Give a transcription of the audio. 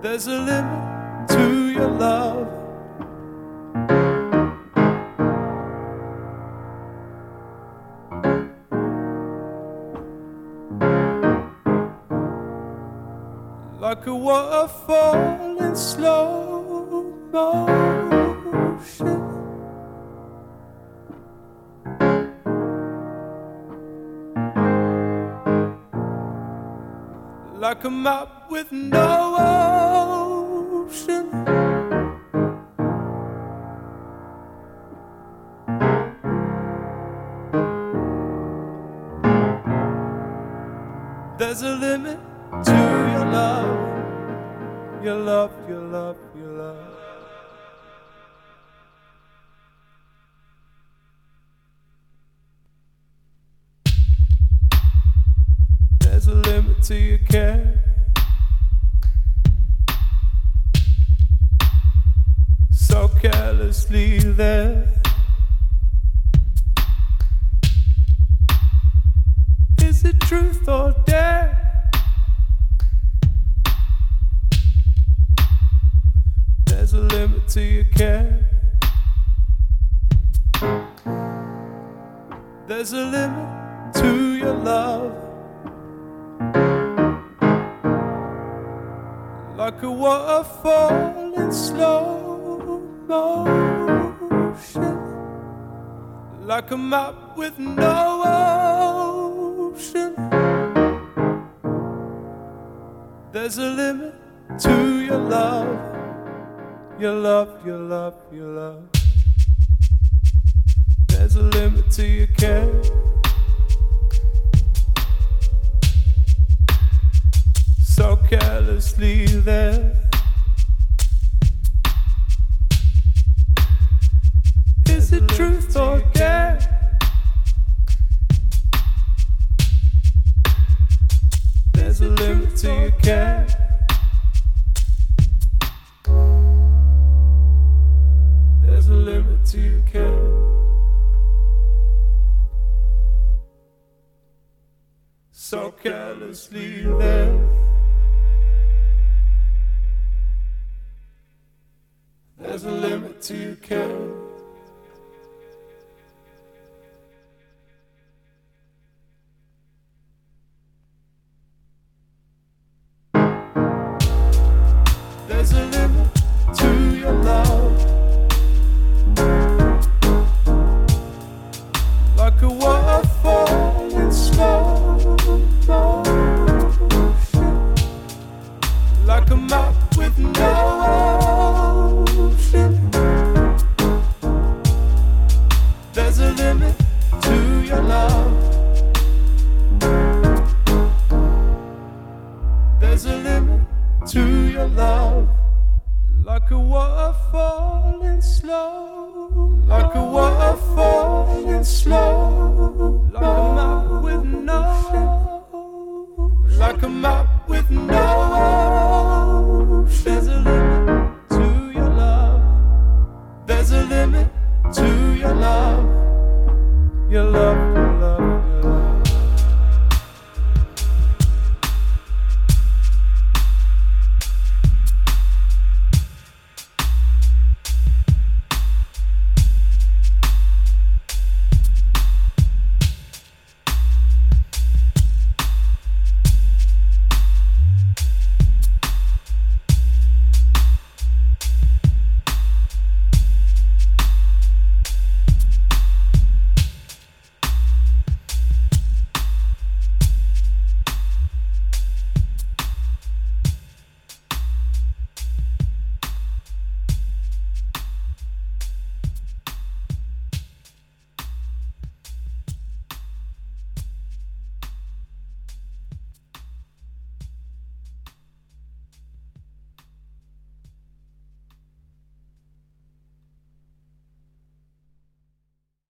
There's a limit to your love. Like a waterfall in slow motion, like a map with no ocean. There's a limit to your love, your love, your love, your love. There's a limit to your care. So carelessly there. Is it truth or dare? There's a limit to your care. There's a limit to your love. Like a waterfall in slow motion, like a map with no ocean. There's a limit to your love, your love, your love, your love. There's a limit to your care. So carelessly there. Is it truth or dare? There's a limit to your care. There's a limit to your care. So carelessly there. There's a limit to your care. There's a limit to your love. Like a waterfall in slow motion, like a map with no ocean. There's a limit to your love. There's a limit to your love. Like a waterfall in slow, like a waterfall in slow, like a map with no, like a map with no